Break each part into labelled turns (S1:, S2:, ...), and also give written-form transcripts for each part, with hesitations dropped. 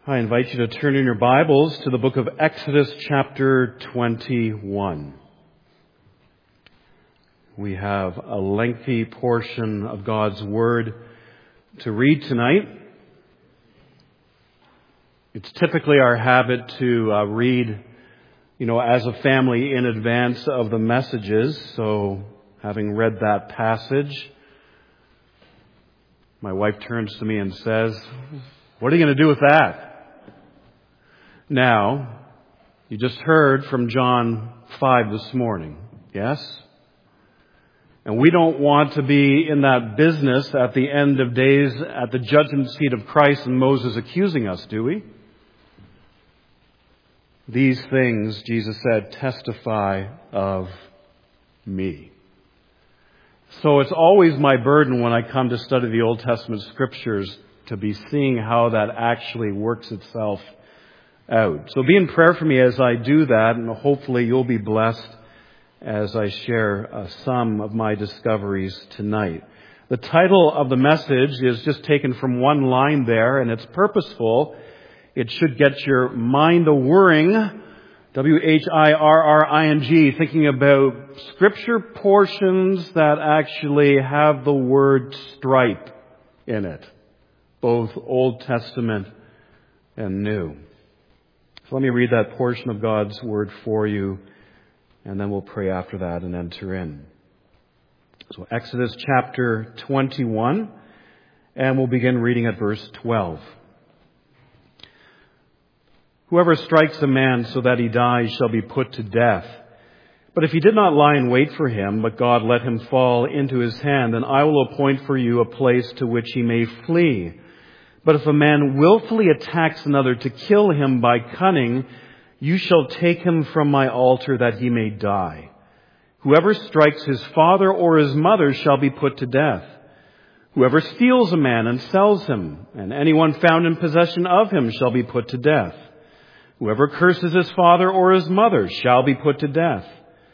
S1: I invite you to turn in your Bibles to the book of Exodus chapter 21. We have a lengthy portion of God's Word to read tonight. It's typically our habit to read, as a family in advance of the messages. So having read that passage, my wife turns to me and says, "What are you going to do with that?" Now, you just heard from John 5 this morning, yes? And we don't want to be in that business at the end of days at the judgment seat of Christ and Moses accusing us, do we? These things, Jesus said, testify of me. So it's always my burden when I come to study the Old Testament scriptures to be seeing how that actually works itself out. So be in prayer for me as I do that, and hopefully you'll be blessed as I share some of my discoveries tonight. The title of the message is just taken from one line there, and it's purposeful. It should get your mind a-whirring, W-H-I-R-R-I-N-G, thinking about scripture portions that actually have the word stripe in it, both Old Testament and New. So let me read that portion of God's Word for you, and then we'll pray after that and enter in. So Exodus chapter 21, and we'll begin reading at verse 12. Whoever strikes a man so that he dies shall be put to death. But if he did not lie in wait for him, but God let him fall into his hand, then I will appoint for you a place to which he may flee. But if a man willfully attacks another to kill him by cunning, you shall take him from my altar that he may die. Whoever strikes his father or his mother shall be put to death. Whoever steals a man and sells him, and anyone found in possession of him shall be put to death. Whoever curses his father or his mother shall be put to death.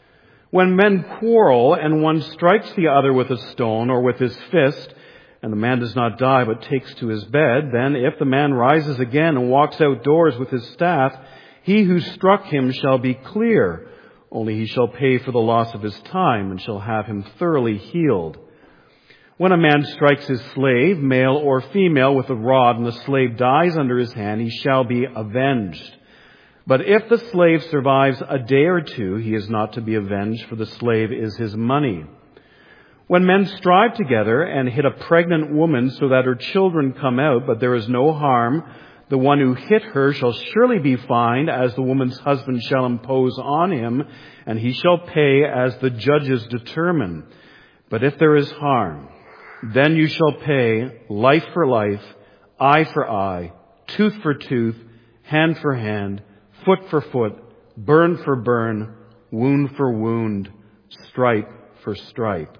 S1: When men quarrel and one strikes the other with a stone or with his fist, and the man does not die but takes to his bed, then if the man rises again and walks outdoors with his staff, he who struck him shall be clear. Only he shall pay for the loss of his time and shall have him thoroughly healed. When a man strikes his slave, male or female, with a rod, and the slave dies under his hand, he shall be avenged. But if the slave survives a day or two, he is not to be avenged, for the slave is his money. When men strive together and hit a pregnant woman so that her children come out, but there is no harm, the one who hit her shall surely be fined, as the woman's husband shall impose on him, and he shall pay as the judges determine. But if there is harm, then you shall pay life for life, eye for eye, tooth for tooth, hand for hand, foot for foot, burn for burn, wound for wound, stripe for stripe.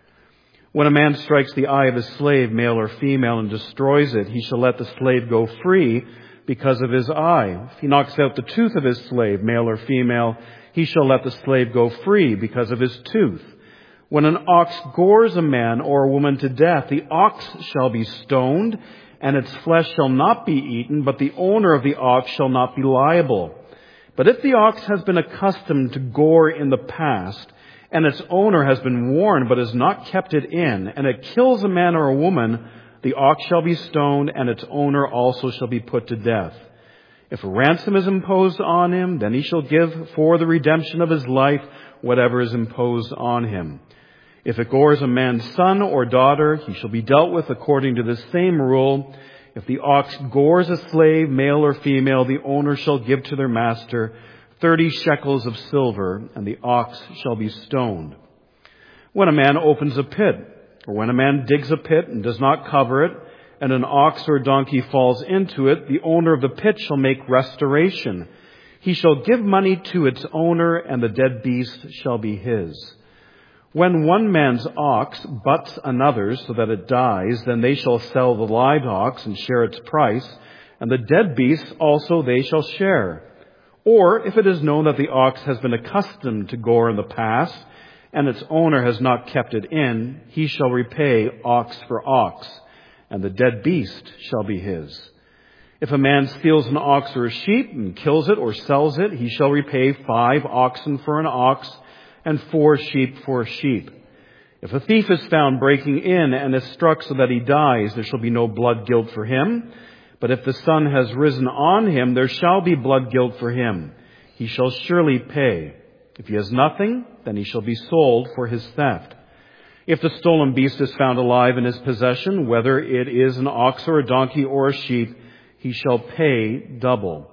S1: When a man strikes the eye of his slave, male or female, and destroys it, he shall let the slave go free because of his eye. If he knocks out the tooth of his slave, male or female, he shall let the slave go free because of his tooth. When an ox gores a man or a woman to death, the ox shall be stoned, and its flesh shall not be eaten, but the owner of the ox shall not be liable. But if the ox has been accustomed to gore in the past, and its owner has been warned but has not kept it in, and it kills a man or a woman, the ox shall be stoned, and its owner also shall be put to death. If a ransom is imposed on him, then he shall give for the redemption of his life whatever is imposed on him. If it gores a man's son or daughter, he shall be dealt with according to the same rule. If the ox gores a slave, male or female, the owner shall give to their master 30 shekels of silver, and the ox shall be stoned. When a man opens a pit, or when a man digs a pit and does not cover it, and an ox or donkey falls into it, the owner of the pit shall make restoration. He shall give money to its owner, and the dead beast shall be his. When one man's ox butts another's so that it dies, then they shall sell the live ox and share its price, and the dead beast also they shall share. Or if it is known that the ox has been accustomed to gore in the past, and its owner has not kept it in, he shall repay ox for ox, and the dead beast shall be his. If a man steals an ox or a sheep and kills it or sells it, he shall repay 5 oxen for an ox and 4 sheep for a sheep. If a thief is found breaking in and is struck so that he dies, there shall be no blood guilt for him. But if the sun has risen on him, there shall be blood guilt for him. He shall surely pay. If he has nothing, then he shall be sold for his theft. If the stolen beast is found alive in his possession, whether it is an ox or a donkey or a sheep, he shall pay double.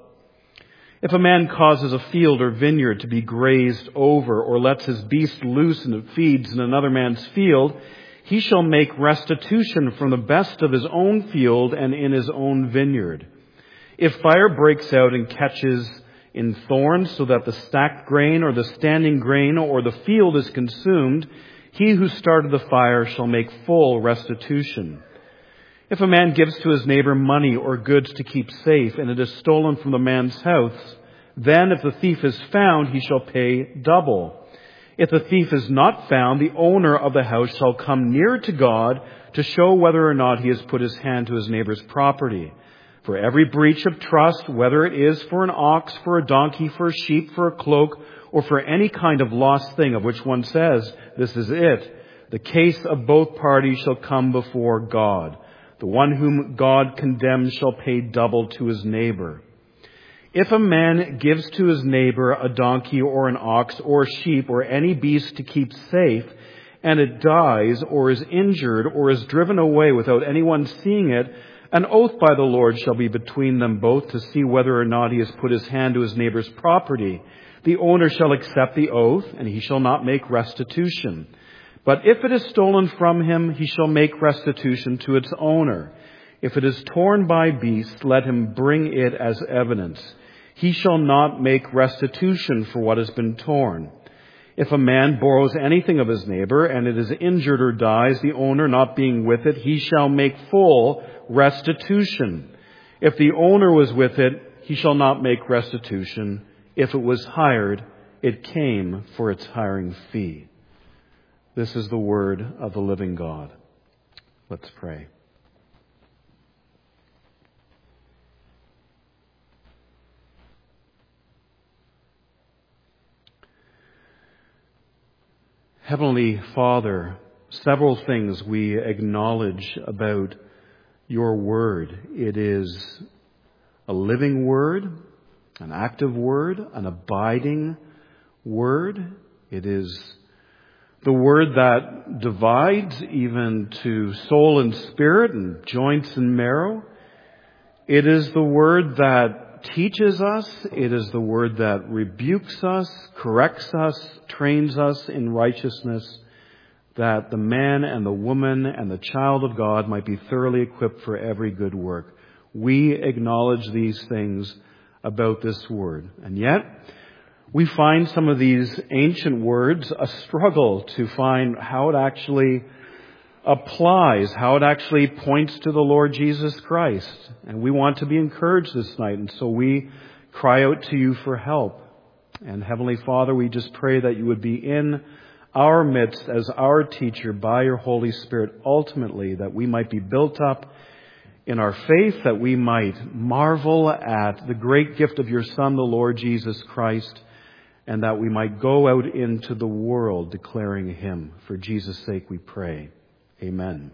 S1: If a man causes a field or vineyard to be grazed over, or lets his beast loose and it feeds in another man's field, he shall make restitution from the best of his own field and in his own vineyard. If fire breaks out and catches in thorns so that the stacked grain or the standing grain or the field is consumed, he who started the fire shall make full restitution. If a man gives to his neighbor money or goods to keep safe, and it is stolen from the man's house, then if the thief is found, he shall pay double. If the thief is not found, the owner of the house shall come near to God to show whether or not he has put his hand to his neighbor's property. For every breach of trust, whether it is for an ox, for a donkey, for a sheep, for a cloak, or for any kind of lost thing of which one says, "This is it," the case of both parties shall come before God. The one whom God condemns shall pay double to his neighbor. If a man gives to his neighbor a donkey or an ox or a sheep or any beast to keep safe, and it dies or is injured or is driven away without anyone seeing it, an oath by the Lord shall be between them both to see whether or not he has put his hand to his neighbor's property. The owner shall accept the oath, and he shall not make restitution. But if it is stolen from him, he shall make restitution to its owner. If it is torn by beasts, let him bring it as evidence. He shall not make restitution for what has been torn. If a man borrows anything of his neighbor, and it is injured or dies, the owner not being with it, he shall make full restitution. If the owner was with it, he shall not make restitution. If it was hired, it came for its hiring fee. This is the word of the living God. Let's pray. Heavenly Father, several things we acknowledge about your word. It is a living word, an active word, an abiding word. It is the word that divides even to soul and spirit and joints and marrow. It is the word that teaches us. It is the word that rebukes us, corrects us, trains us in righteousness, that the man and the woman and the child of God might be thoroughly equipped for every good work. We acknowledge these things about this word. And yet, we find some of these ancient words a struggle to find how it actually applies, how it actually points to the Lord Jesus Christ. And we want to be encouraged this night, and so we cry out to you for help. And Heavenly Father, we just pray that you would be in our midst as our teacher by your Holy Spirit, ultimately, that we might be built up in our faith, that we might marvel at the great gift of your Son, the Lord Jesus Christ, and that we might go out into the world declaring him. For Jesus' sake we pray. Amen.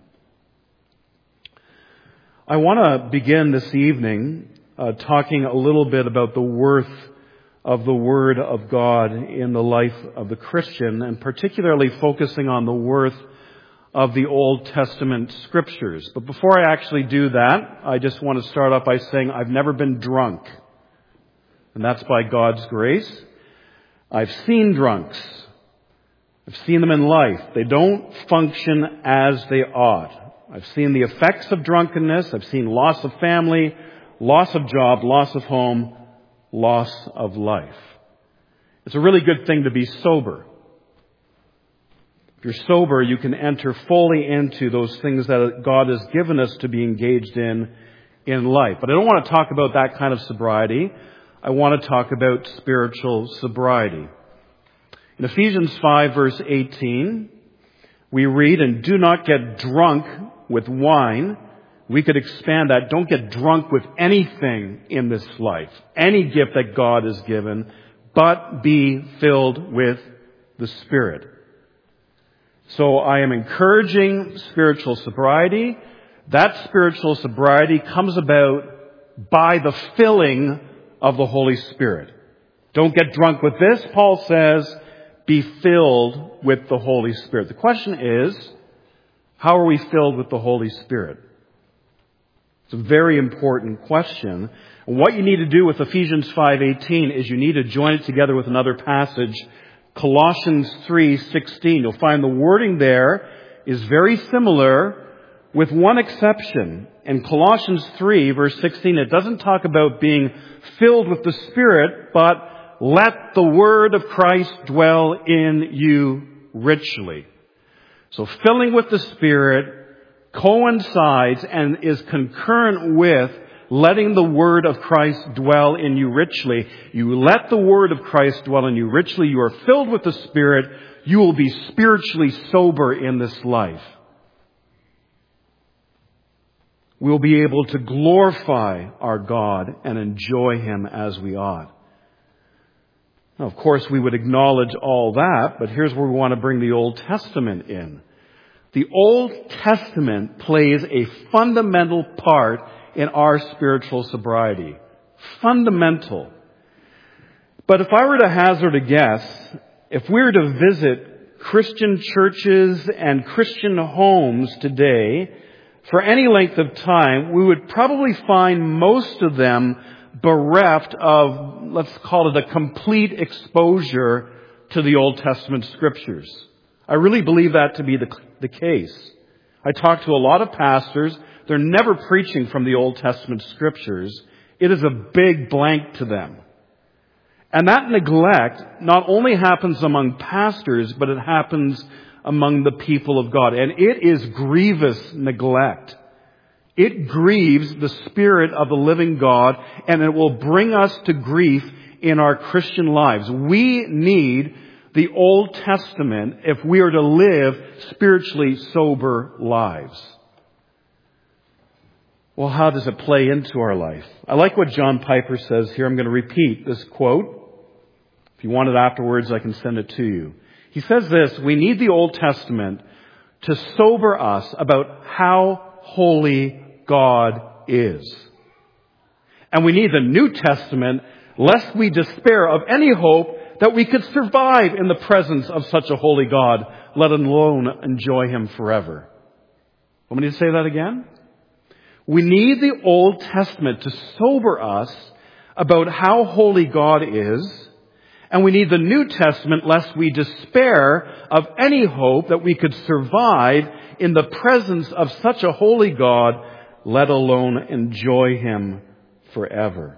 S1: I want to begin this evening talking a little bit about the worth of the Word of God in the life of the Christian, and particularly focusing on the worth of the Old Testament Scriptures. But before I actually do that, I just want to start off by saying I've never been drunk. And that's by God's grace. I've seen drunks. I've seen them in life. They don't function as they ought. I've seen the effects of drunkenness. I've seen loss of family, loss of job, loss of home, loss of life. It's a really good thing to be sober. If you're sober, you can enter fully into those things that God has given us to be engaged in life. But I don't want to talk about that kind of sobriety. I want to talk about spiritual sobriety. In Ephesians 5, verse 18, we read, "And do not get drunk with wine, We could expand that. Don't get drunk with anything in this life, any gift that God has given, but be filled with the Spirit. So I am encouraging spiritual sobriety. That spiritual sobriety comes about by the filling of the Holy Spirit. Don't get drunk with this. Paul says, be filled with the Holy Spirit. The question is, how are we filled with the Holy Spirit? It's a very important question. And what you need to do with Ephesians 5:18 is you need to join it together with another passage, Colossians 3:16. You'll find the wording there is very similar with one exception. In Colossians 3, verse 16, it doesn't talk about being filled with the Spirit, but let the word of Christ dwell in you richly. So filling with the Spirit coincides and is concurrent with letting the word of Christ dwell in you richly. You let the word of Christ dwell in you richly. You are filled with the Spirit. You will be spiritually sober in this life. We will be able to glorify our God and enjoy Him as we ought. Now, of course, we would acknowledge all that, but here's where we want to bring the Old Testament in. The Old Testament plays a fundamental part in our spiritual sobriety. Fundamental. But if I were to hazard a guess, if we were to visit Christian churches and Christian homes today for any length of time, we would probably find most of them bereft of, let's call it, a complete exposure to the Old Testament Scriptures. I really believe that to be the case. I talk to a lot of pastors. They're never preaching from the Old Testament Scriptures. It is a big blank to them. And that neglect not only happens among pastors, but it happens among the people of God. And it is grievous neglect. It grieves the Spirit of the living God, and it will bring us to grief in our Christian lives. We need the Old Testament if we are to live spiritually sober lives. Well, how does it play into our life? I like what John Piper says here. I'm going to repeat this quote. If you want it afterwards, I can send it to you. He says this: we need the Old Testament to sober us about how holy God is. And we need the New Testament lest we despair of any hope that we could survive in the presence of such a holy God, let alone enjoy Him forever. Want me to say that again? We need the Old Testament to sober us about how holy God is, and we need the New Testament lest we despair of any hope that we could survive in the presence of such a holy God, let alone enjoy Him forever.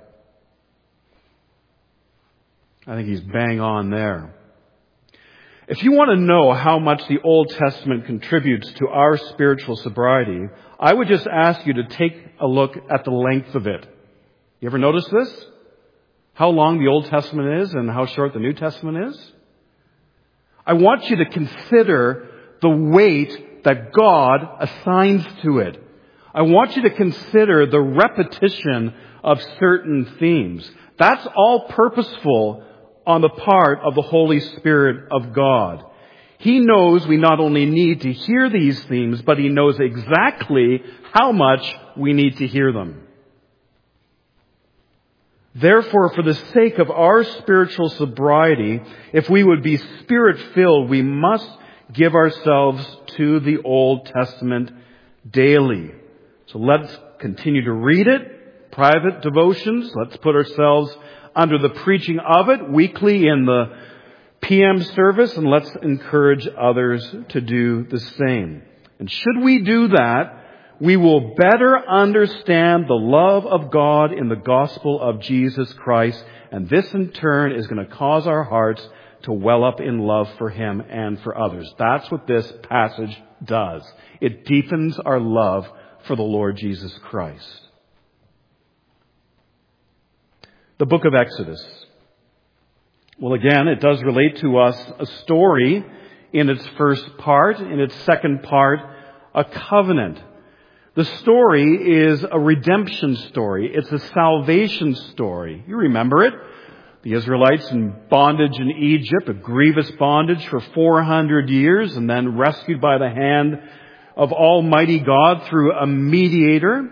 S1: I think he's bang on there. If you want to know how much the Old Testament contributes to our spiritual sobriety, I would just ask you to take a look at the length of it. You ever notice this? How long the Old Testament is and how short the New Testament is? I want you to consider the weight that God assigns to it. I want you to consider the repetition of certain themes. That's all purposeful on the part of the Holy Spirit of God. He knows we not only need to hear these themes, but He knows exactly how much we need to hear them. Therefore, for the sake of our spiritual sobriety, if we would be Spirit-filled, we must give ourselves to the Old Testament daily. So let's continue to read it, private devotions. Let's put ourselves under the preaching of it weekly in the PM service, and let's encourage others to do the same. And should we do that, we will better understand the love of God in the gospel of Jesus Christ, and this in turn is going to cause our hearts to well up in love for Him and for others. That's what this passage does. It deepens our love for the Lord Jesus Christ. The book of Exodus. Well, again, it does relate to us a story in its first part. In its second part, a covenant. The story is a redemption story. It's a salvation story. You remember it? The Israelites in bondage in Egypt, a grievous bondage for 400 years, and then rescued by the hand of Almighty God through a mediator.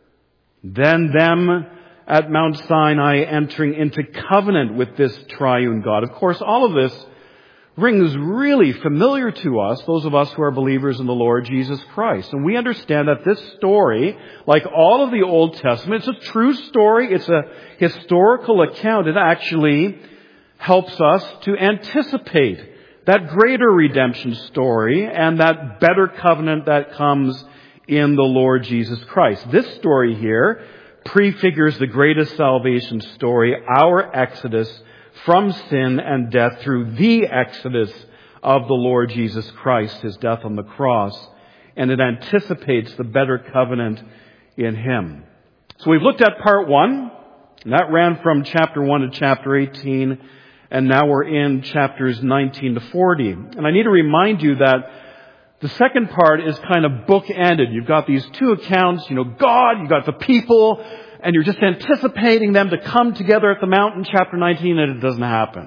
S1: Then them at Mount Sinai entering into covenant with this triune God. Of course, all of this rings really familiar to us, those of us who are believers in the Lord Jesus Christ. And we understand that this story, like all of the Old Testament, it's a true story. It's a historical account. It actually helps us to anticipate that greater redemption story and that better covenant that comes in the Lord Jesus Christ. This story here prefigures the greatest salvation story, our exodus from sin and death through the exodus of the Lord Jesus Christ, His death on the cross. And it anticipates the better covenant in Him. So we've looked at part 1, and that ran from chapter 1 to chapter 18, and now we're in chapters 19 to 40. And I need to remind you that the second part is kind of bookended. You've got these two accounts, God, you've got the people, and you're just anticipating them to come together at the mountain, chapter 19, and it doesn't happen.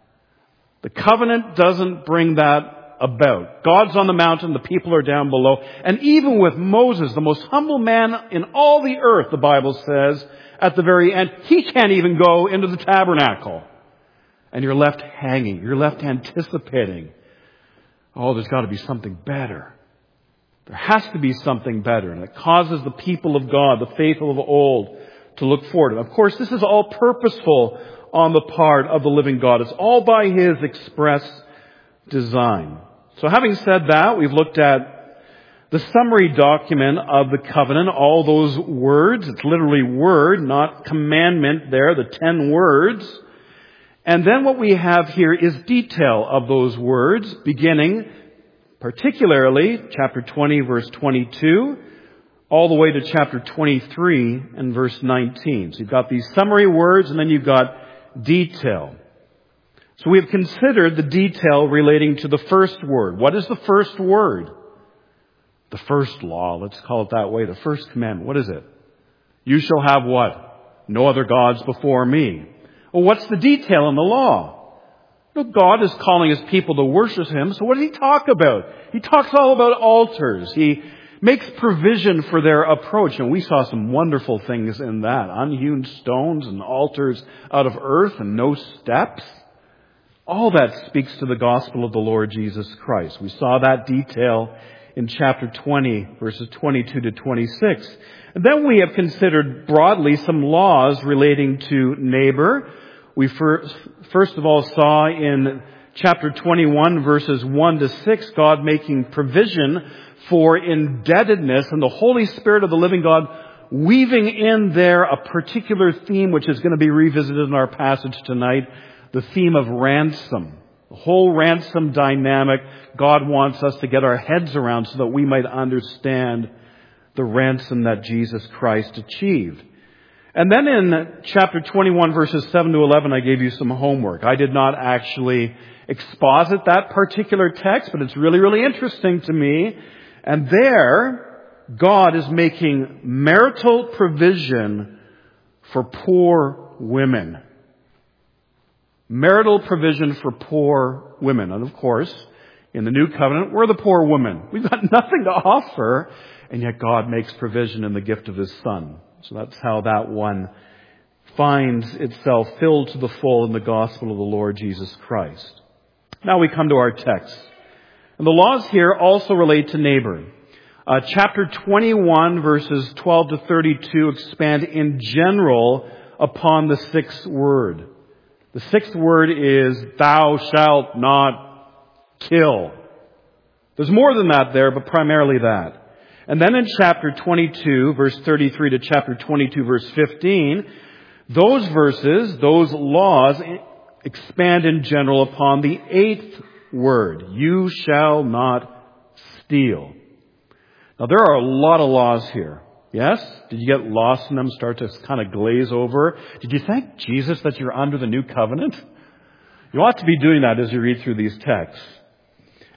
S1: The covenant doesn't bring that about. God's on the mountain, the people are down below. And even with Moses, the most humble man in all the earth, the Bible says, at the very end, he can't even go into the tabernacle. And you're left hanging. You're left anticipating. Oh, there's got to be something better. There has to be something better. And it causes the people of God, the faithful of old, to look forward. And of course, this is all purposeful on the part of the living God. It's all by His express design. So having said that, we've looked at the summary document of the covenant, all those words. It's literally word, not commandment there, the 10 words. And then what we have here is detail of those words, beginning particularly chapter 20, verse 22, all the way to chapter 23 and verse 19. So you've got these summary words, and then you've got detail. So we have considered the detail relating to the first word. What is the first word? The first law, let's call it that way, the first commandment. What is it? You shall have what? No other gods before me. Well, what's the detail in the law? Well, God is calling His people to worship Him, so what does He talk about? He talks all about altars. He makes provision for their approach, and we saw some wonderful things in that. Unhewn stones and altars out of earth and no steps. All that speaks to the gospel of the Lord Jesus Christ. We saw that detail in chapter 20, verses 22 to 26. And then we have considered broadly some laws relating to neighbor. We first of all saw in chapter 21, verses 1 to 6, God making provision for indebtedness, and the Holy Spirit of the living God weaving in there a particular theme which is going to be revisited in our passage tonight, the theme of ransom. The whole ransom dynamic God wants us to get our heads around so that we might understand the ransom that Jesus Christ achieved. And then in chapter 21, verses 7 to 11, I gave you some homework. I did not actually exposit that particular text, but it's really, really interesting to me. And there, God is making marital provision for poor women. Marital provision for poor women. And of course, in the new covenant, we're the poor women. We've got nothing to offer, and yet God makes provision in the gift of His Son. So that's how that one finds itself filled to the full in the gospel of the Lord Jesus Christ. Now we come to our text. And the laws here also relate to neighbor. Chapter 21, verses 12 to 32 expand in general upon the sixth word. The sixth word is, thou shalt not kill. There's more than that there, but primarily that. And then in chapter 22, verse 33 to chapter 22, verse 15, those verses, those laws, expand in general upon the eighth word. You shall not steal. Now there are a lot of laws here. Yes? Did you get lost in them, start to kind of glaze over? Did you thank Jesus that you're under the new covenant? You ought to be doing that as you read through these texts.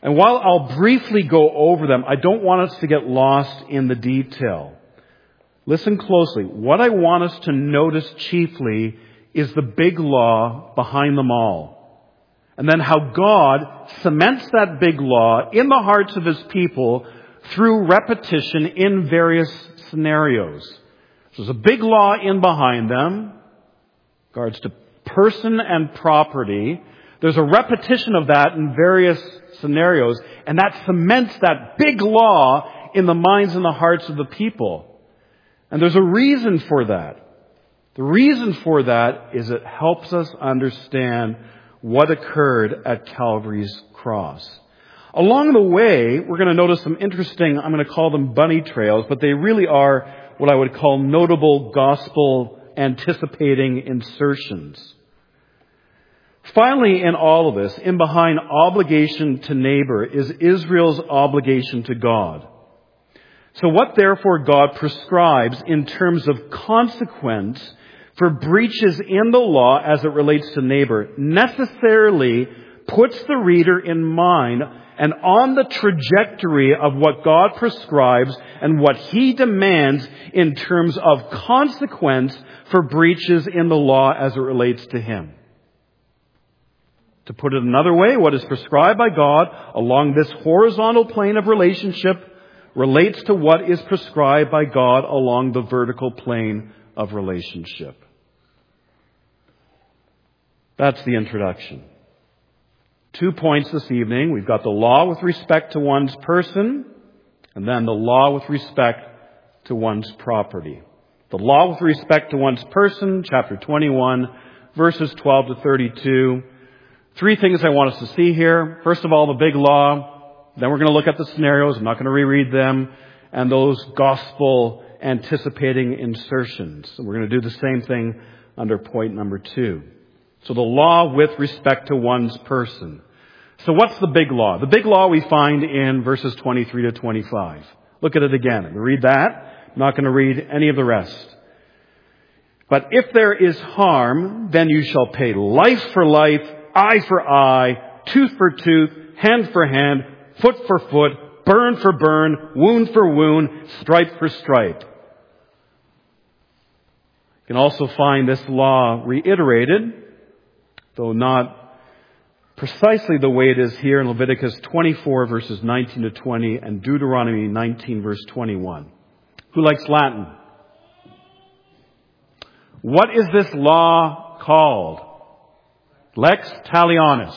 S1: And while I'll briefly go over them, I don't want us to get lost in the detail. Listen closely. What I want us to notice chiefly is the big law behind them all. And then how God cements that big law in the hearts of His people through repetition in various scenarios. So there's a big law in behind them, regards to person and property. There's a repetition of that in various scenarios, and that cements that big law in the minds and the hearts of the people. And there's a reason for that. The reason for that is it helps us understand what occurred at Calvary's cross. Along the way, we're going to notice some interesting, I'm going to call them bunny trails, but they really are what I would call notable gospel anticipating insertions. Finally, in all of this, in behind obligation to neighbor is Israel's obligation to God. So what therefore God prescribes in terms of consequence for breaches in the law as it relates to neighbor necessarily puts the reader in mind and on the trajectory of what God prescribes and what He demands in terms of consequence for breaches in the law as it relates to Him. To put it another way, what is prescribed by God along this horizontal plane of relationship relates to what is prescribed by God along the vertical plane of relationship. That's the introduction. 2 points this evening. We've got the law with respect to one's person, and then the law with respect to one's property. The law with respect to one's person, chapter 21, verses 12 to 32. 3 things I want us to see here. First of all, the big law. Then we're going to look at the scenarios. I'm not going to reread them. And those gospel anticipating insertions. And we're going to do the same thing under point number 2. So the law with respect to one's person. So what's the big law? The big law we find in verses 23 to 25. Look at it again. I'm going to read that. I'm not going to read any of the rest. But if there is harm, then you shall pay life for life, eye for eye, tooth for tooth, hand for hand, foot for foot, burn for burn, wound for wound, stripe for stripe. You can also find this law reiterated, though not precisely the way it is here in Leviticus 24 verses 19 to 20 and Deuteronomy 19 verse 21. Who likes Latin? What is this law called? Lex talionis.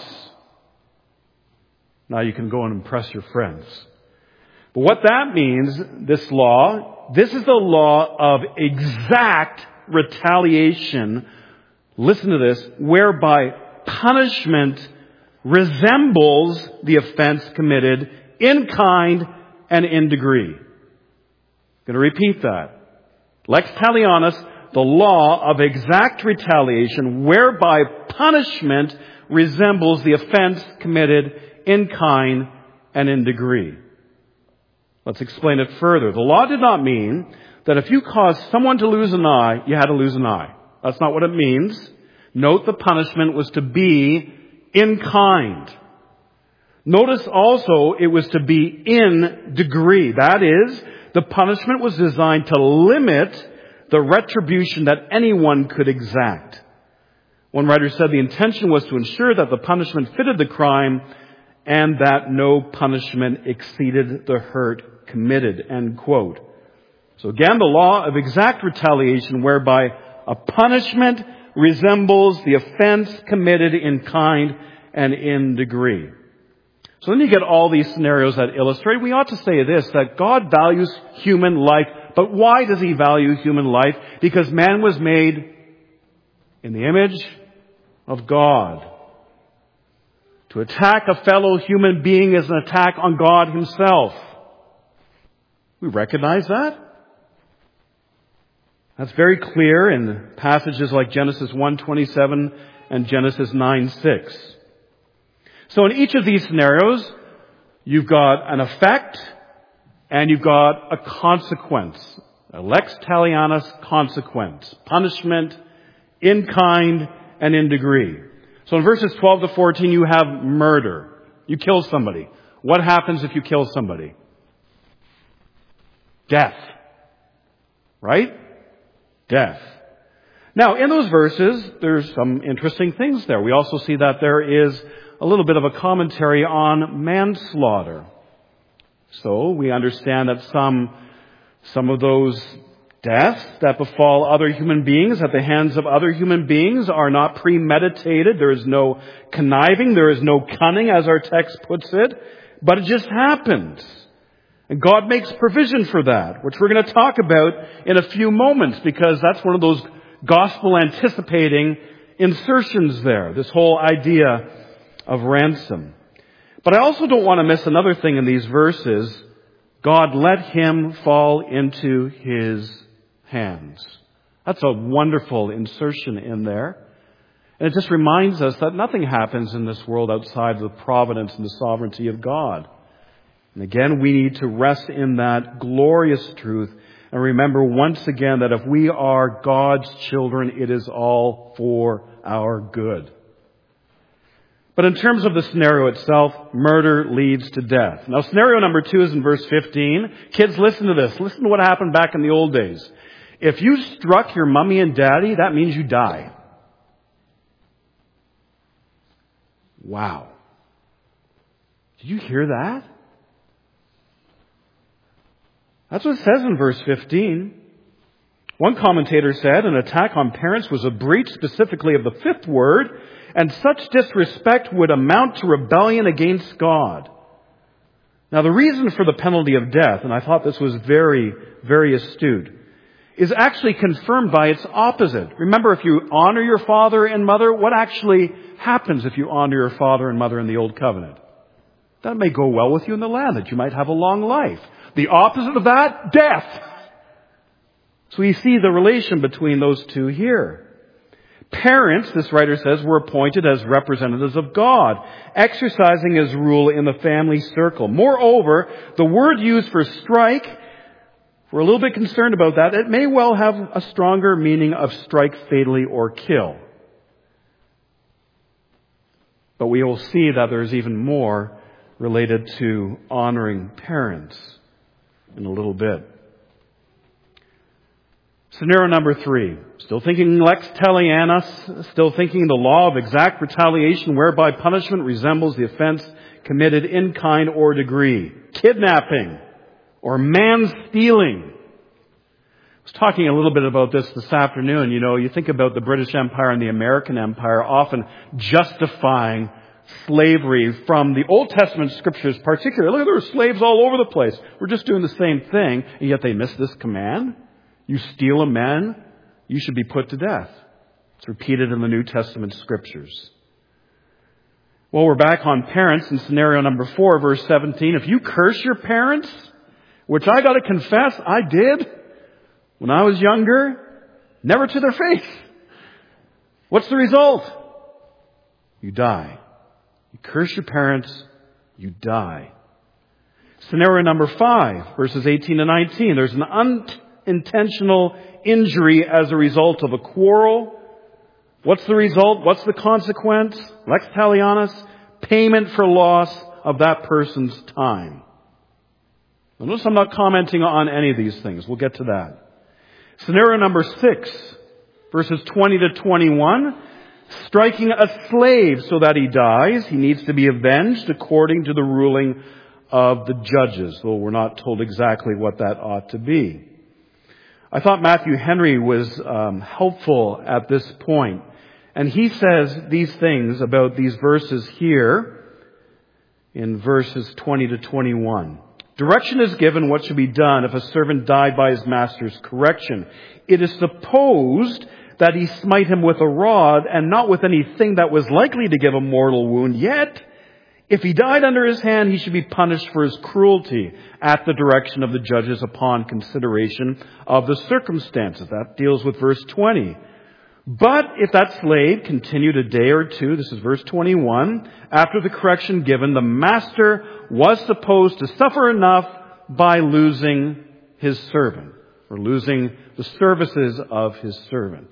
S1: Now you can go and impress your friends. But what that means, this is the law of exact retaliation. Listen to this, whereby punishment resembles the offense committed in kind and in degree. I'm going to repeat that. Lex talionis, the law of exact retaliation whereby punishment resembles the offense committed in kind and in degree. Let's explain it further. The law did not mean that if you caused someone to lose an eye, you had to lose an eye. That's not what it means. Note the punishment was to be in kind. Notice also it was to be in degree. That is, the punishment was designed to limit the retribution that anyone could exact. One writer said the intention was to ensure that the punishment fitted the crime and that no punishment exceeded the hurt committed. End quote. So again, the law of exact retaliation whereby a punishment resembles the offense committed in kind and in degree. So then you get all these scenarios that illustrate. We ought to say this, that God values human life. But why does He value human life? Because man was made in the image of God. To attack a fellow human being is an attack on God Himself. We recognize that. That's very clear in passages like Genesis 1:27 and Genesis 9:6. So in each of these scenarios, you've got an effect and you've got a consequence. A lex talionis consequence. Punishment in kind and in degree. So in verses 12 to 14, you have murder. You kill somebody. What happens if you kill somebody? Death. Right? Death. Now, in those verses, there's some interesting things there. We also see that there is a little bit of a commentary on manslaughter. So, we understand that some of those deaths that befall other human beings at the hands of other human beings are not premeditated. There is no conniving. There is no cunning, as our text puts it. But it just happens. And God makes provision for that, which we're going to talk about in a few moments, because that's one of those gospel anticipating insertions there, this whole idea of ransom. But I also don't want to miss another thing in these verses. God let him fall into his hands. That's a wonderful insertion in there. And it just reminds us that nothing happens in this world outside the providence and the sovereignty of God. And again, we need to rest in that glorious truth and remember once again that if we are God's children, it is all for our good. But in terms of the scenario itself, murder leads to death. Now, scenario number 2 is in verse 15. Kids, listen to this. Listen to what happened back in the old days. If you struck your mommy and daddy, that means you die. Wow. Did you hear that? That's what it says in verse 15. One commentator said an attack on parents was a breach specifically of the 5th word, and such disrespect would amount to rebellion against God. Now, the reason for the penalty of death, and I thought this was very, very astute, is actually confirmed by its opposite. Remember, if you honor your father and mother, what actually happens if you honor your father and mother in the Old Covenant? That may go well with you in the land, that you might have a long life. The opposite of that, death. So we see the relation between those two here. Parents, this writer says, were appointed as representatives of God, exercising his rule in the family circle. Moreover, the word used for strike, we're a little bit concerned about that. It may well have a stronger meaning of strike fatally or kill. But we will see that there's even more related to honoring parents in a little bit. Scenario number 3. Still thinking lex talionis, still thinking the law of exact retaliation whereby punishment resembles the offense committed in kind or degree. Kidnapping or man-stealing. I was talking a little bit about this afternoon. You know, you think about the British Empire and the American Empire often justifying slavery from the Old Testament scriptures particularly. Look, there were slaves all over the place. We're just doing the same thing, and yet they miss this command. You steal a man, you should be put to death. It's repeated in the New Testament scriptures. Well, we're back on parents in scenario number 4, verse 17. If you curse your parents, which I got to confess, I did when I was younger, never to their face. What's the result? You die. You curse your parents, you die. Scenario number 5, verses 18 to 19. There's an unintentional injury as a result of a quarrel. What's the result? What's the consequence? Lex talionis, payment for loss of that person's time. Now, notice I'm not commenting on any of these things. We'll get to that. Scenario number 6, verses 20 to 21. Striking a slave so that he dies. He needs to be avenged according to the ruling of the judges, though we're not told exactly what that ought to be. I thought Matthew Henry was helpful at this point. And he says these things about these verses here in verses 20 to 21. Direction is given what should be done if a servant died by his master's correction. It is supposed that he smite him with a rod and not with anything that was likely to give a mortal wound. Yet, if he died under his hand, he should be punished for his cruelty at the direction of the judges upon consideration of the circumstances. That deals with verse 20. But if that slave continued a day or two, this is verse 21, after the correction given, the master was supposed to suffer enough by losing his servant, or losing the services of his servant.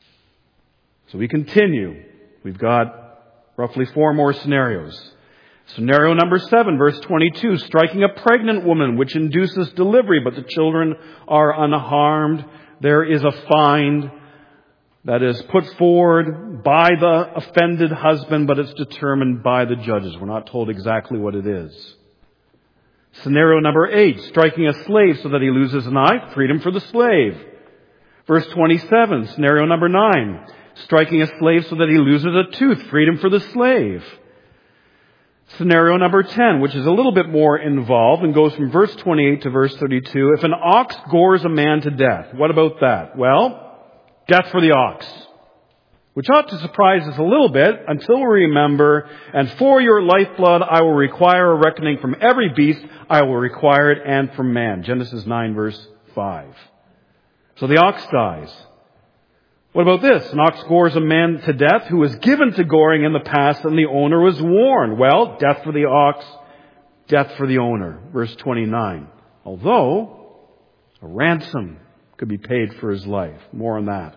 S1: So we continue. We've got roughly 4 more scenarios. Scenario number 7, verse 22, striking a pregnant woman, which induces delivery, but the children are unharmed. There is a fine that is put forward by the offended husband, but it's determined by the judges. We're not told exactly what it is. Scenario number 8, striking a slave so that he loses an eye, freedom for the slave. Verse 27, scenario number 9, striking a slave so that he loses a tooth, freedom for the slave. Scenario number 10, which is a little bit more involved and goes from verse 28 to verse 32. If an ox gores a man to death, what about that? Well, death for the ox. Which ought to surprise us a little bit until we remember, and for your lifeblood I will require a reckoning from every beast, I will require it, and from man. Genesis 9 verse 5. So the ox dies. What about this? An ox gores a man to death who was given to goring in the past and the owner was warned. Well, death for the ox, death for the owner. Verse 29. Although a ransom could be paid for his life. More on that.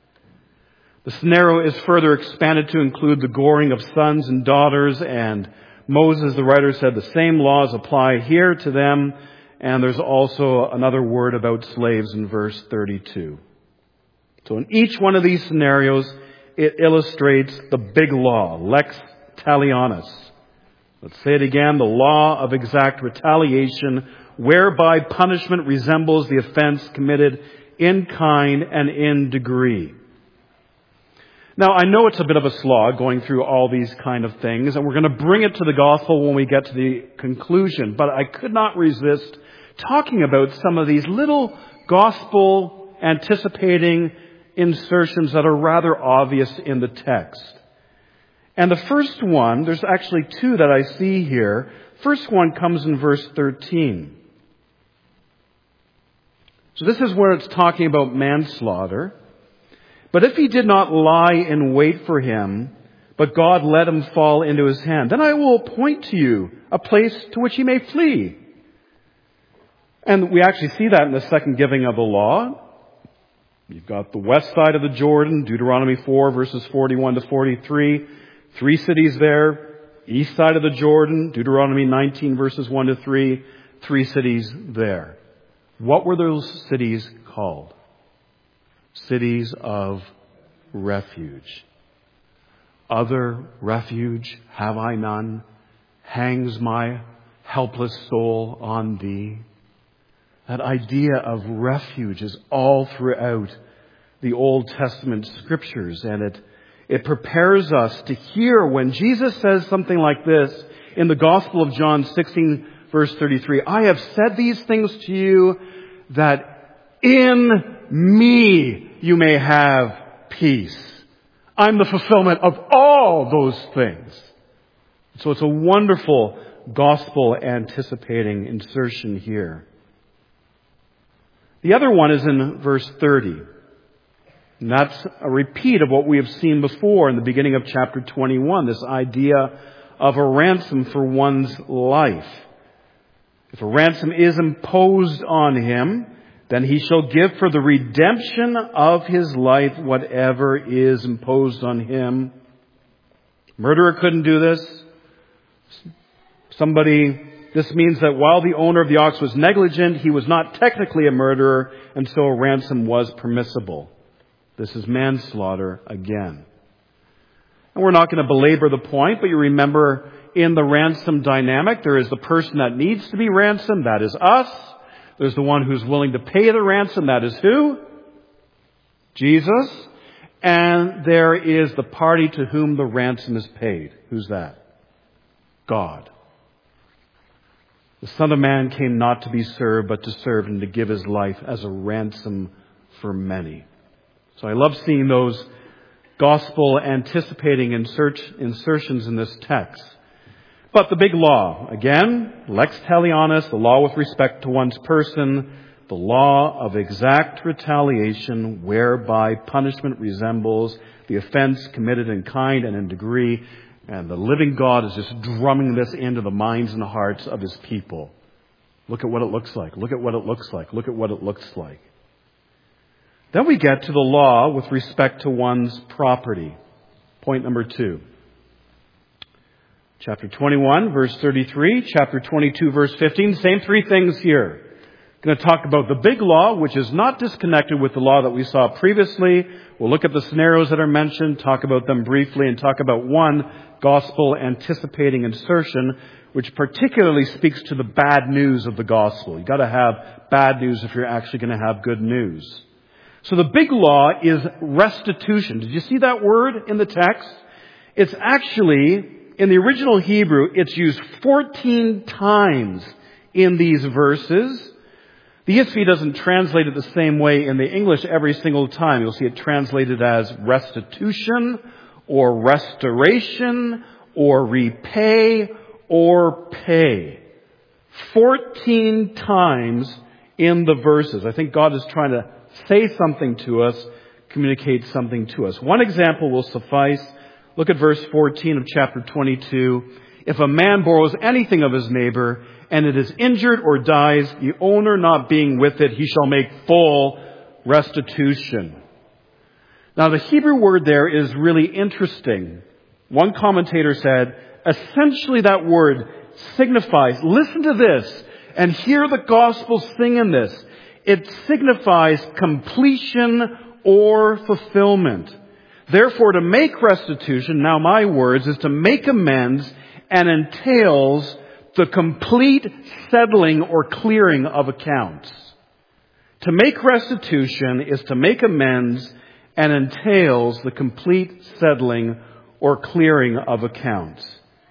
S1: The scenario is further expanded to include the goring of sons and daughters, and Moses, the writer, said the same laws apply here to them, and there's also another word about slaves in verse 32. So in each one of these scenarios, it illustrates the big law, lex talionis. Let's say it again, the law of exact retaliation, whereby punishment resembles the offense committed in kind and in degree. Now, I know it's a bit of a slog going through all these kind of things, and we're going to bring it to the gospel when we get to the conclusion, but I could not resist talking about some of these little gospel anticipating insertions that are rather obvious in the text. And the first one, there's actually two that I see here. First one comes in verse 13. So this is where it's talking about manslaughter. But if he did not lie in wait for him, but God let him fall into his hand, then I will appoint to you a place to which he may flee. And we actually see that in the second giving of the law. You've got the west side of the Jordan, Deuteronomy 4, verses 41 to 43. 3 cities there. East side of the Jordan, Deuteronomy 19, verses 1 to 3. 3 cities there. What were those cities called? Cities of refuge. Other refuge have I none. Hangs my helpless soul on thee. That idea of refuge is all throughout the Old Testament scriptures, and it prepares us to hear when Jesus says something like this in the Gospel of John 16, verse 33, I have said these things to you that in me you may have peace. I'm the fulfillment of all those things. So it's a wonderful gospel anticipating insertion here. The other one is in verse 30. And that's a repeat of what we have seen before in the beginning of chapter 21, this idea of a ransom for one's life. If a ransom is imposed on him, then he shall give for the redemption of his life whatever is imposed on him. Murderer couldn't do this. This means that while the owner of the ox was negligent, he was not technically a murderer, and so a ransom was permissible. This is manslaughter again. And we're not going to belabor the point, but you remember in the ransom dynamic, there is the person that needs to be ransomed, that is us. There's the one who's willing to pay the ransom, that is who? Jesus. And there is the party to whom the ransom is paid. Who's that? God. The Son of Man came not to be served, but to serve and to give his life as a ransom for many. So I love seeing those gospel anticipating insertions in this text. But the big law, again, lex talionis, the law with respect to one's person, the law of exact retaliation whereby punishment resembles the offense committed in kind and in degree. And the living God is just drumming this into the minds and hearts of his people. Look at what it looks like. Look at what it looks like. Look at what it looks like. Then we get to the law with respect to one's property. Point number 2. Chapter 21, verse 33. Chapter 22, verse 15. Same three things here. Going to talk about the big law, which is not disconnected with the law that we saw previously. We'll look at the scenarios that are mentioned, talk about them briefly, and talk about one gospel anticipating insertion, which particularly speaks to the bad news of the gospel. You've got to have bad news if you're actually going to have good news. So the big law is restitution. Did you see that word in the text? It's actually, in the original Hebrew, it's used 14 times in these verses. The ESV doesn't translate it the same way in the English every single time. You'll see it translated as restitution, or restoration, or repay, or pay. 14 times in the verses. I think God is trying to say something to us, communicate something to us. One example will suffice. Look at verse 14 of chapter 22. If a man borrows anything of his neighbor, and it is injured or dies, the owner not being with it, he shall make full restitution. Now the Hebrew word there is really interesting. One commentator said, essentially that word signifies, listen to this, and hear the gospel sing in this. It signifies completion or fulfillment. Therefore, to make restitution, now my words, is to make amends and entails the complete settling or clearing of accounts. To make restitution is to make amends and entails the complete settling or clearing of accounts.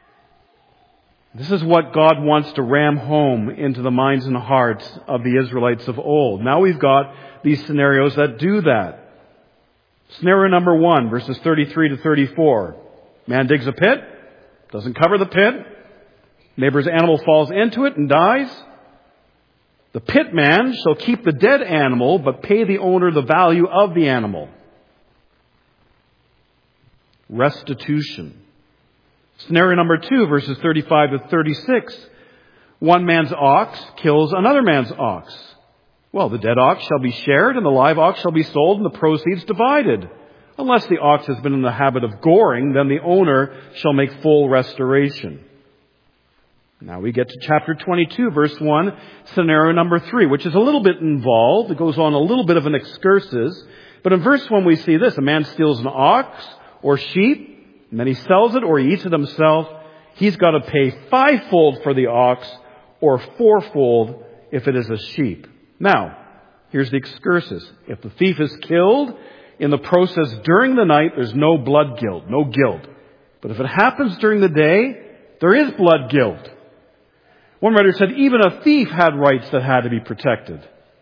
S1: This is what God wants to ram home into the minds and hearts of the Israelites of old. Now we've got these scenarios that do that. Scenario number 1, verses 33 to 34. Man digs a pit, doesn't cover the pit. Neighbor's animal falls into it and dies. The pit man shall keep the dead animal, but pay the owner the value of the animal. Restitution. Scenario number 2, verses 35 to 36. One man's ox kills another man's ox. Well, the dead ox shall be shared, and the live ox shall be sold, and the proceeds divided. Unless the ox has been in the habit of goring, then the owner shall make full restoration. Now we get to chapter 22, verse 1, scenario number 3, which is a little bit involved. It goes on a little bit of an excursus. But in verse 1 we see this. A man steals an ox or sheep, and then he sells it or he eats it himself. He's got to pay 5-fold for the ox or 4-fold if it is a sheep. Now, here's the excursus. If the thief is killed in the process during the night, there's no blood guilt, no guilt. But if it happens during the day, there is blood guilt. One writer said even a thief had rights that had to be protected.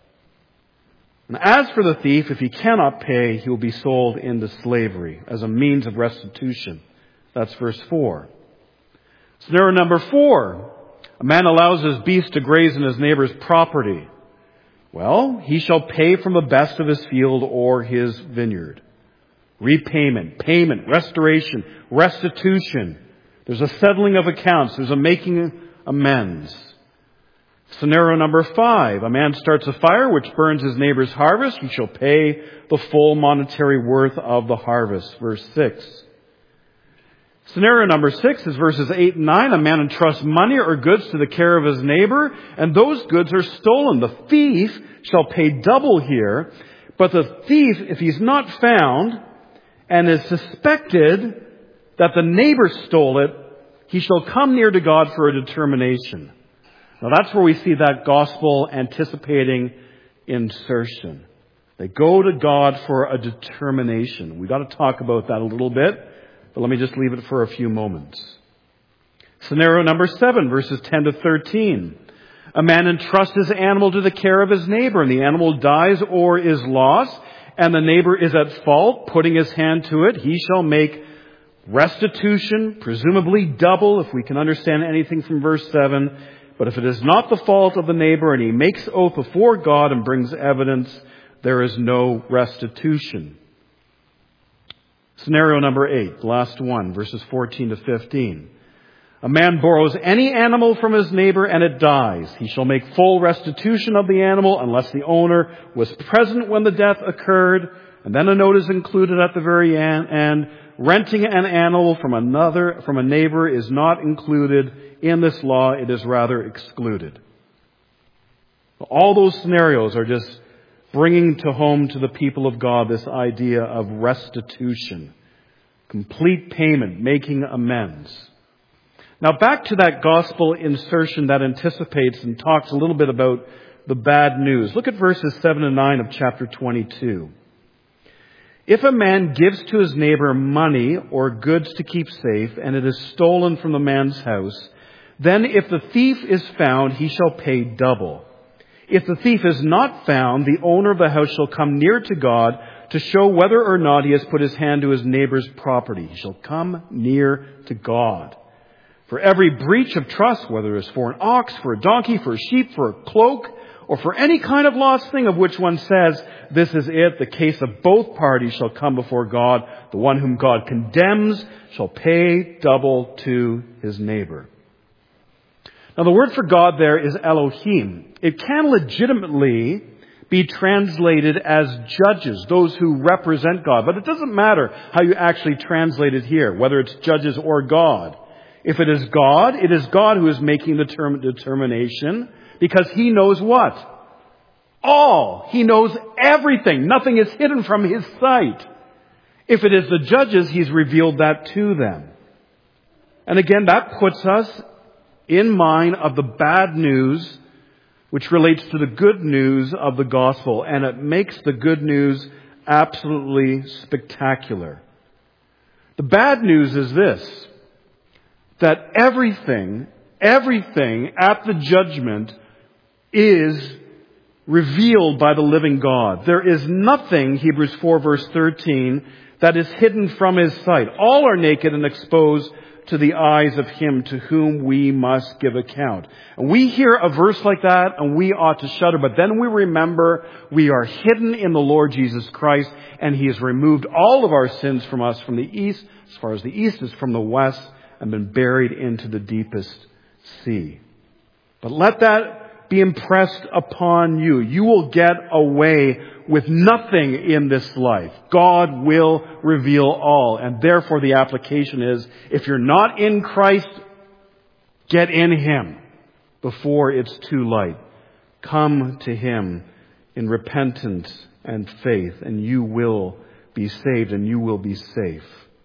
S1: And as for the thief, if he cannot pay, he will be sold into slavery as a means of restitution. That's verse 4. Scenario number 4. A man allows his beast to graze in his neighbor's property. Well, he shall pay from the best of his field or his vineyard. Repayment, payment, restoration, restitution. There's a settling of accounts. There's a making amends. Scenario number 5. A man starts a fire which burns his neighbor's harvest. He shall pay the full monetary worth of the harvest. Verse 6. Scenario number 6 is verses 8 and 9. A man entrusts money or goods to the care of his neighbor, and those goods are stolen. The thief shall pay double here, but the thief, if he's not found and is suspected that the neighbor stole it, he shall come near to God for a determination. Now that's where we see that gospel anticipating insertion. They go to God for a determination. We've got to talk about that a little bit, but let me just leave it for a few moments. Scenario number 7, verses 10 to 13. A man entrusts his animal to the care of his neighbor, and the animal dies or is lost, and the neighbor is at fault, putting his hand to it. He shall make restitution, presumably double, if we can understand anything from verse 7. But if it is not the fault of the neighbor, and he makes oath before God and brings evidence, there is no restitution. Scenario number 8, the last one, verses 14 to 15. A man borrows any animal from his neighbor and it dies. He shall make full restitution of the animal unless the owner was present when the death occurred. And then a note is included at the very end. renting an animal from a neighbor is not included in this law. It is rather excluded. All those scenarios are just bringing to home to the people of God this idea of restitution, complete payment, making amends. Now back to that gospel insertion that anticipates and talks a little bit about the bad news. Look at verses 7 and 9 of chapter 22. If a man gives to his neighbor money or goods to keep safe, and it is stolen from the man's house, then if the thief is found, he shall pay double. If the thief is not found, the owner of the house shall come near to God to show whether or not he has put his hand to his neighbor's property. He shall come near to God. For every breach of trust, whether it is for an ox, for a donkey, for a sheep, for a cloak, or for any kind of lost thing of which one says, this is it, the case of both parties shall come before God. The one whom God condemns shall pay double to his neighbor. Now the word for God there is Elohim. It can legitimately be translated as judges, those who represent God. But it doesn't matter how you actually translate it here, whether it's judges or God. If it is God who is making the determination, because He knows what? All. He knows everything. Nothing is hidden from His sight. If it is the judges, He's revealed that to them. And again, that puts us in mind of the bad news which relates to the good news of the gospel. And it makes the good news absolutely spectacular. The bad news is this, that everything at the judgment is revealed by the living God. There is nothing, Hebrews 4 verse 13, that is hidden from His sight. All are naked and exposed to the eyes of Him to whom we must give account. And we hear a verse like that and we ought to shudder, but then we remember we are hidden in the Lord Jesus Christ, and He has removed all of our sins from us from the east, as far as the east is from the west, and been buried into the deepest sea. But let that be impressed upon you. You will get away with nothing in this life. God will reveal all. And therefore the application is, if you're not in Christ, get in Him before it's too late. Come to Him in repentance and faith, and you will be saved and you will be safe.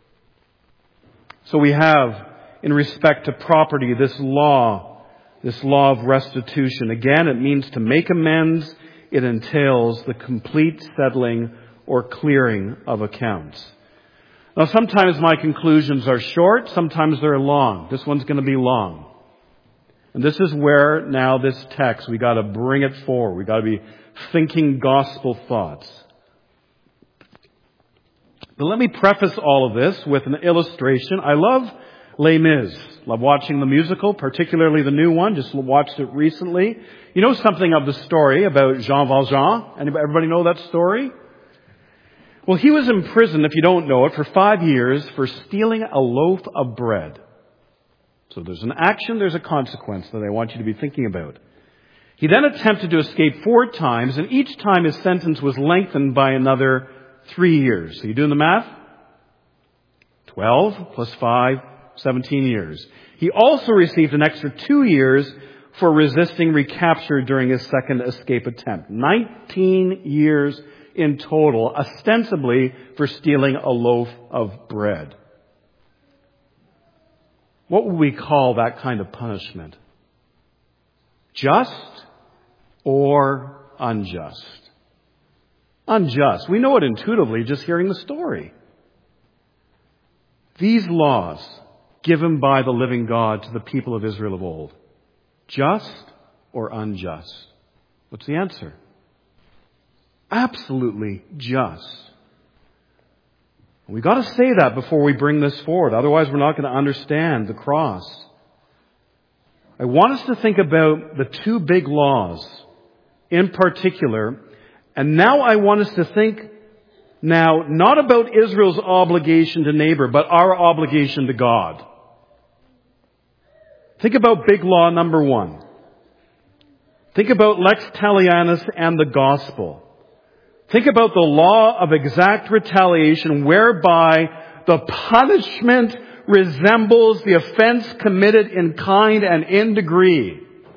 S1: So we have, in respect to property, this law of restitution. Again, it means to make amends. It entails the complete settling or clearing of accounts. Now, sometimes my conclusions are short, sometimes they're long. This one's going to be long. And this is where now this text, we got to bring it forward. We got to be thinking gospel thoughts. But let me preface all of this with an illustration. I love Les Mis. Love watching the musical, particularly the new one. Just watched it recently. You know something of the story about Jean Valjean? Everybody know that story? Well, he was in prison, if you don't know it, for 5 years for stealing a loaf of bread. So there's an action, there's a consequence that I want you to be thinking about. He then attempted to escape 4 times, and each time his sentence was lengthened by another 3 years. So you doing the math? 12 plus 5, 17 years. He also received an extra 2 years for resisting recapture during his second escape attempt. 19 years in total, ostensibly for stealing a loaf of bread. What would we call that kind of punishment? Just or unjust? Unjust. We know it intuitively just hearing the story. These laws given by the living God to the people of Israel of old, just or unjust? What's the answer? Absolutely just. We've got to say that before we bring this forward. Otherwise, we're not going to understand the cross. I want us to think about the 2 big laws in particular. And now I want us to think now not about Israel's obligation to neighbor, but our obligation to God. Think about big law number 1. Think about lex talionis and the gospel. Think about the law of exact retaliation whereby the punishment resembles the offense committed in kind and in degree.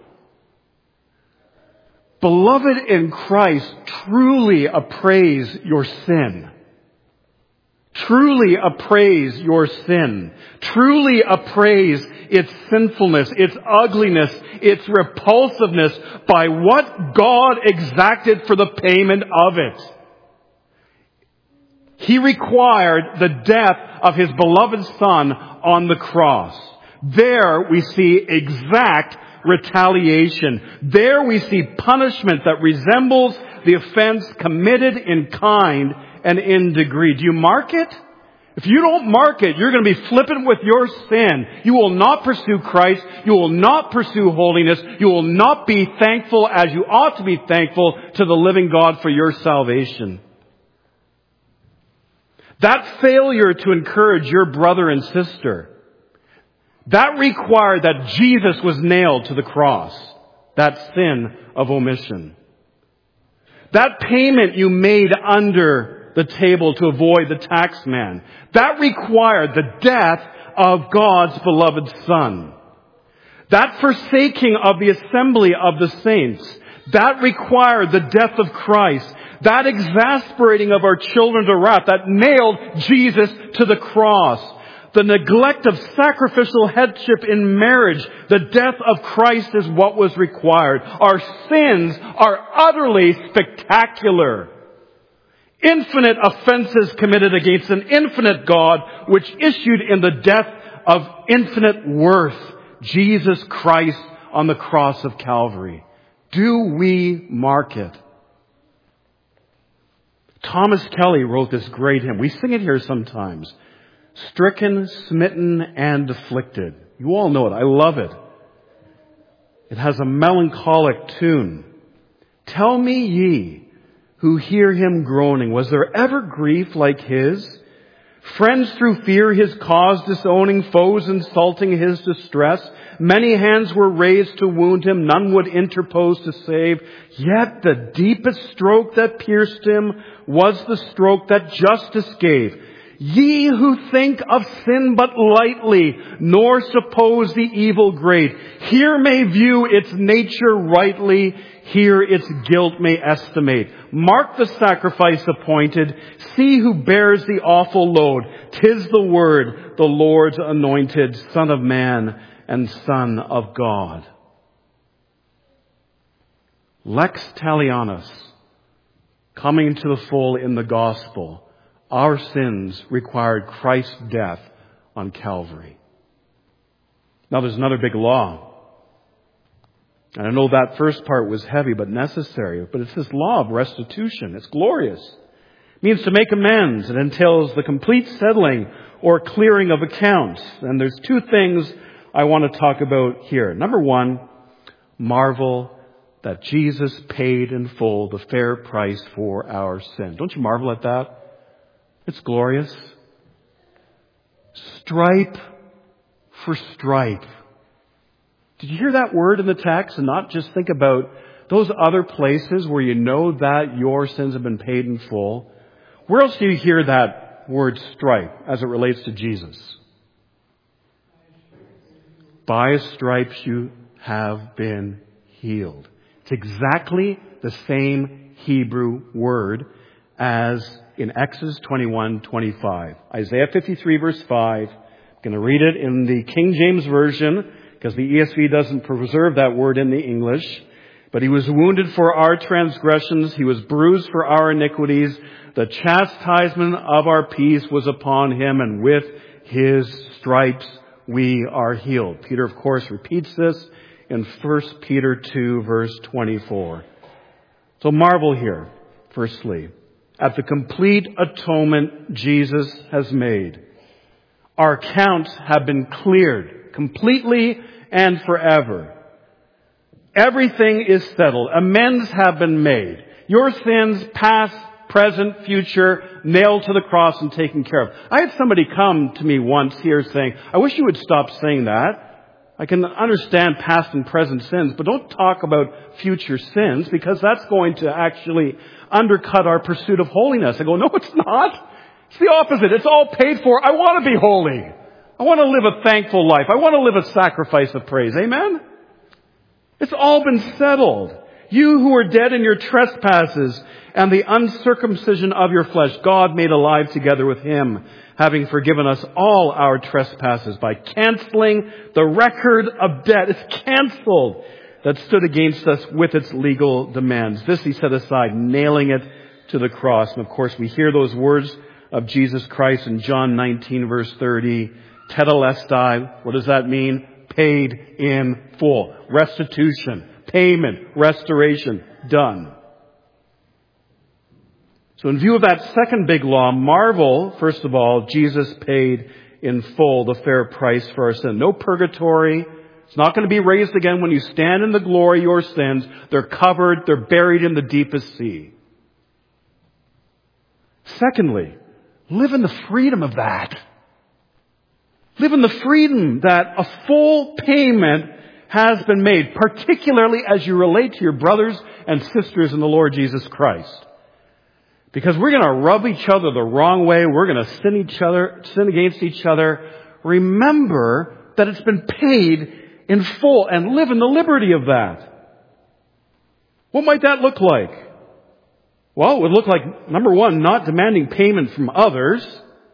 S1: Beloved in Christ, truly appraise your sin. Truly appraise your sin. Truly appraise its sinfulness, its ugliness, its repulsiveness by what God exacted for the payment of it. He required the death of His beloved Son on the cross. There we see exact retaliation. There we see punishment that resembles the offense committed in kind and in degree. Do you mark it? If you don't mark it, you're going to be flippant with your sin. You will not pursue Christ. You will not pursue holiness. You will not be thankful as you ought to be thankful to the living God for your salvation. That failure to encourage your brother and sister, that required that Jesus was nailed to the cross. That sin of omission. That payment you made under the table to avoid the tax man, that required the death of God's beloved Son. That forsaking of the assembly of the saints, that required the death of Christ. That exasperating of our children to wrath, that nailed Jesus to the cross. The neglect of sacrificial headship in marriage, the death of Christ is what was required. Our sins are utterly spectacular. Infinite offenses committed against an infinite God, which issued in the death of infinite worth, Jesus Christ on the cross of Calvary. Do we mark it? Thomas Kelly wrote this great hymn. We sing it here sometimes. Stricken, smitten, and afflicted. You all know it. I love it. It has a melancholic tune. Tell me ye who hear him groaning, was there ever grief like his? Friends through fear his cause disowning, foes insulting his distress. Many hands were raised to wound him, none would interpose to save. Yet the deepest stroke that pierced him was the stroke that justice gave. Ye who think of sin but lightly, nor suppose the evil great, here may view its nature rightly, here its guilt may estimate. Mark the sacrifice appointed, see who bears the awful load. 'Tis the Word, the Lord's anointed, Son of Man and Son of God. Lex talionis, coming to the full in the gospel. Our sins required Christ's death on Calvary. Now there's another big law. And I know that first part was heavy but necessary. But it's this law of restitution. It's glorious. It means to make amends. It entails the complete settling or clearing of accounts. And there's two things I want to talk about here. Number one, marvel that Jesus paid in full the fair price for our sin. Don't you marvel at that? It's glorious. Stripe for stripe. Did you hear that word in the text and not just think about those other places where you know that your sins have been paid in full? Where else do you hear that word stripe as it relates to Jesus? By his stripes you have been healed. It's exactly the same Hebrew word as in Exodus 21:25. Isaiah 53 verse 5. I'm going to read it in the King James Version because the ESV doesn't preserve that word in the English. But he was wounded for our transgressions. He was bruised for our iniquities. The chastisement of our peace was upon him, and with his stripes we are healed. Peter, of course, repeats this in 1 Peter 2 verse 24. So marvel here, firstly, at the complete atonement Jesus has made. Our accounts have been cleared completely and forever. Everything is settled. Amends have been made. Your sins, past, present, future, nailed to the cross and taken care of. I had somebody come to me once here saying, I wish you would stop saying that. I can understand past and present sins, but don't talk about future sins because that's going to actually undercut our pursuit of holiness. I go, no, it's not. It's the opposite. It's all paid for. I want to be holy. I want to live a thankful life. I want to live a sacrifice of praise. Amen? It's all been settled. You who were dead in your trespasses and the uncircumcision of your flesh, God made alive together with him, having forgiven us all our trespasses by canceling the record of debt. It's canceled that stood against us with its legal demands. This he set aside, nailing it to the cross. And of course, we hear those words of Jesus Christ in John 19, verse 30. Tetelestai. What does that mean? Paid in full. Restitution. Payment. Restoration. Done. So in view of that second big law, marvel, first of all, Jesus paid in full the fair price for our sin. No purgatory. It's not going to be raised again when you stand in the glory of your sins. They're covered. They're buried in the deepest sea. Secondly, live in the freedom of that. Live in the freedom that a full payment has been made, particularly as you relate to your brothers and sisters in the Lord Jesus Christ. Because we're going to rub each other the wrong way. We're going to sin against each other. Remember that it's been paid in full and live in the liberty of that. What might that look like? Well, it would look like, number one, not demanding payment from others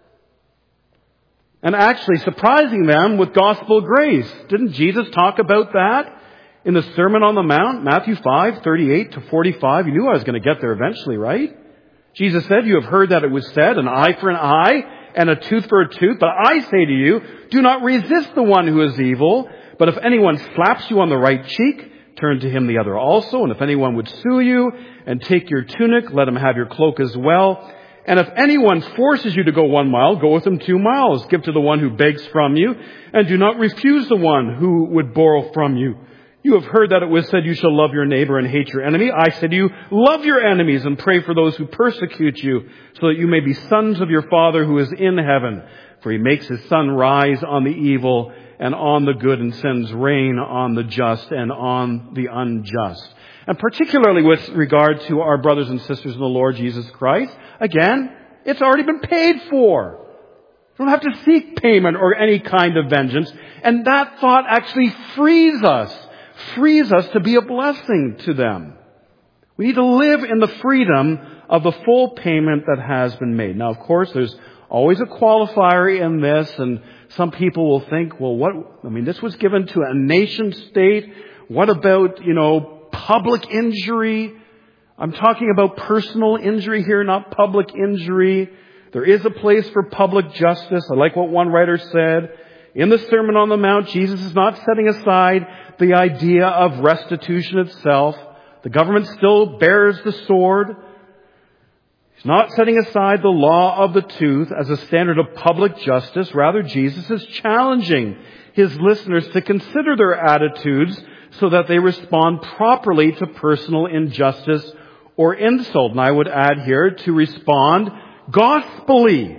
S1: and actually surprising them with gospel grace. Didn't Jesus talk about that in the Sermon on the Mount, Matthew 5, 38 to 45? You knew I was going to get there eventually, right? Jesus said, you have heard that it was said, an eye for an eye and a tooth for a tooth. But I say to you, do not resist the one who is evil. But if anyone slaps you on the right cheek, turn to him the other also. And if anyone would sue you and take your tunic, let him have your cloak as well. And if anyone forces you to go 1 mile, go with him 2 miles. Give to the one who begs from you, and do not refuse the one who would borrow from you. You have heard that it was said, you shall love your neighbor and hate your enemy. I say to you, love your enemies and pray for those who persecute you, so that you may be sons of your Father who is in heaven. For he makes his sun rise on the evil and on the good, and sends rain on the just and on the unjust. And particularly with regard to our brothers and sisters in the Lord Jesus Christ, again, it's already been paid for. You don't have to seek payment or any kind of vengeance. And that thought actually frees us to be a blessing to them. We need to live in the freedom of the full payment that has been made. Now, of course, there's always a qualifier in this, and some people will think, well, this was given to a nation state. What about, public injury? I'm talking about personal injury here, not public injury. There is a place for public justice. I like what one writer said. In the Sermon on the Mount, Jesus is not setting aside the idea of restitution itself. The government still bears the sword. He's not setting aside the law of the tooth as a standard of public justice. Rather, Jesus is challenging his listeners to consider their attitudes so that they respond properly to personal injustice or insult. And I would add here, to respond gospelly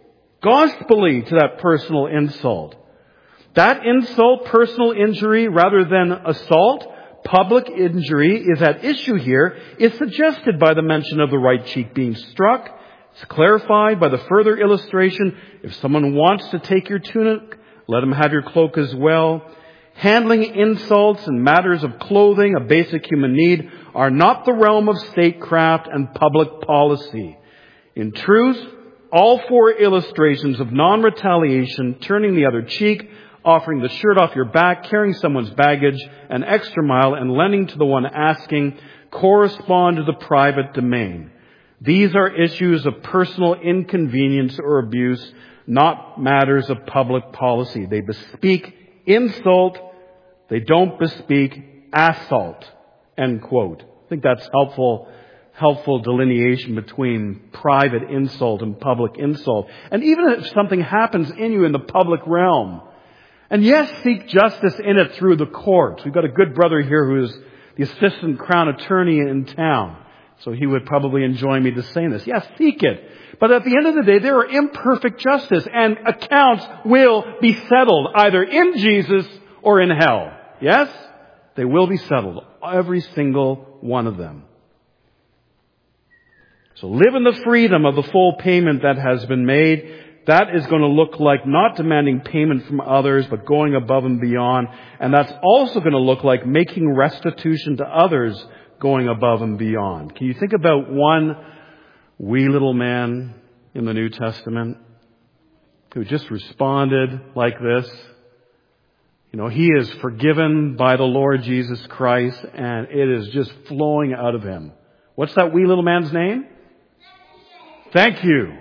S1: to that personal insult. That insult, personal injury, rather than assault, public injury is at issue here, is suggested by the mention of the right cheek being struck. It's clarified by the further illustration. If someone wants to take your tunic, let him have your cloak as well. Handling insults and matters of clothing, a basic human need, are not the realm of statecraft and public policy. In truth, all 4 illustrations of non-retaliation, turning the other cheek, offering the shirt off your back, carrying someone's baggage an extra mile, and lending to the one asking, correspond to the private domain. These are issues of personal inconvenience or abuse, not matters of public policy. They bespeak insult. They don't bespeak assault. End quote. I think that's helpful delineation between private insult and public insult. And even if something happens in you in the public realm, and yes, seek justice in it through the courts. We've got a good brother here who is the assistant crown attorney in town. So he would probably enjoy me to saying this. Yes, seek it. But at the end of the day, there are imperfect justice, and accounts will be settled either in Jesus or in hell. Yes? They will be settled. Every single one of them. So live in the freedom of the full payment that has been made. That is going to look like not demanding payment from others, but going above and beyond. And that's also going to look like making restitution to others, going above and beyond. Can you think about one wee little man in the New Testament who just responded like this? You know, he is forgiven by the Lord Jesus Christ, and it is just flowing out of him. What's that wee little man's name? Thank you.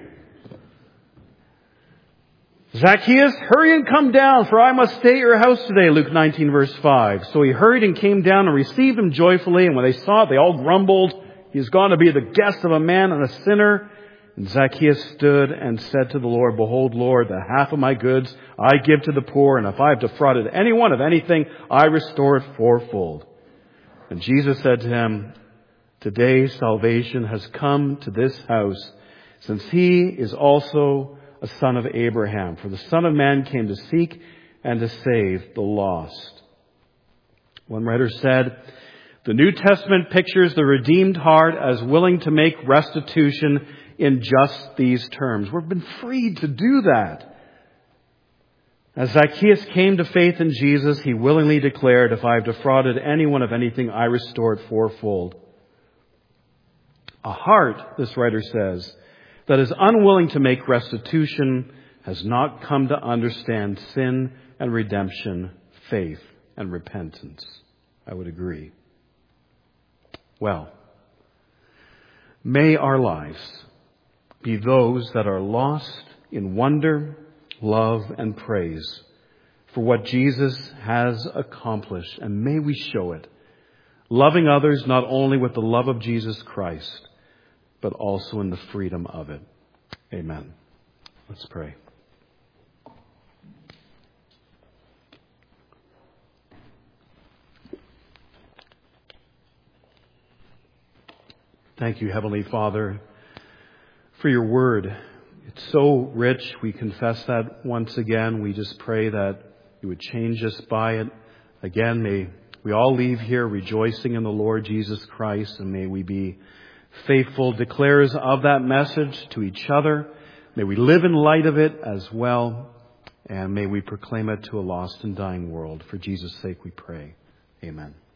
S1: Zacchaeus, hurry and come down, for I must stay at your house today, Luke 19 verse 5. So he hurried and came down and received him joyfully, and when they saw it, they all grumbled, "He's gone to be the guest of a man and a sinner." And Zacchaeus stood and said to the Lord, "Behold, Lord, the half of my goods I give to the poor, and if I have defrauded anyone of anything, I restore it fourfold." And Jesus said to him, "Today salvation has come to this house, since he is also a son of Abraham. For the Son of Man came to seek and to save the lost." One writer said, "The New Testament pictures the redeemed heart as willing to make restitution in just these terms." We've been freed to do that. As Zacchaeus came to faith in Jesus, he willingly declared, "If I have defrauded anyone of anything, I restore it fourfold." A heart, this writer says, that is unwilling to make restitution has not come to understand sin and redemption, faith and repentance. I would agree. Well, may our lives be those that are lost in wonder, love, and praise for what Jesus has accomplished, and may we show it, loving others not only with the love of Jesus Christ, but also in the freedom of it. Amen. Let's pray. Thank you, Heavenly Father, for your word. It's so rich. We confess that once again. We just pray that you would change us by it. Again, may we all leave here rejoicing in the Lord Jesus Christ, and may we be faithful declarers of that message to each other. May we live in light of it as well. And may we proclaim it to a lost and dying world. For Jesus' sake we pray. Amen.